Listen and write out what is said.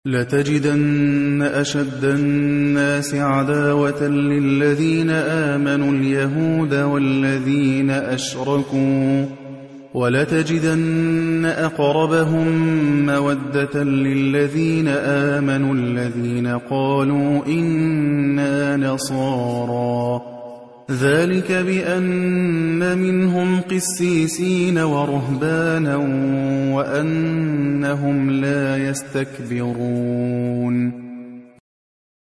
لتجدن أشد الناس عداوة للذين آمنوا اليهود والذين أشركوا ولتجدن أقربهم مودة للذين آمنوا الذين قالوا إنا نصارى ذلك بأن منهم قسيسين ورهبانا وأنهم لا يستكبرون